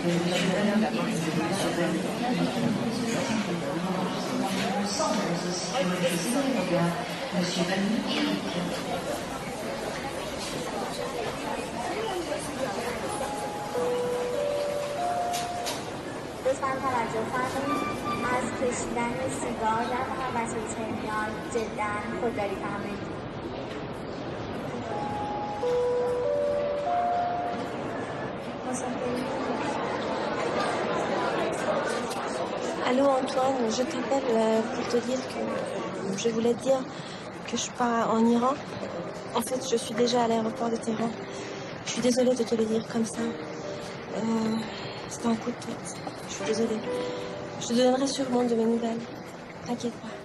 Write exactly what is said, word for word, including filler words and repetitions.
لطفاً توجه فرمایید از کشیدن سیگار در محوطه تهران جداً خودداری فرمایید. Allô Antoine, je t'appelle euh, pour te dire que je voulais te dire que je pars en Iran. En fait, je suis déjà à l'aéroport de Téhéran. Je suis désolée de te le dire comme ça. Euh, C'était un coup de tête. Je suis désolée. Je te donnerai sûrement de mes nouvelles. T'inquiète pas.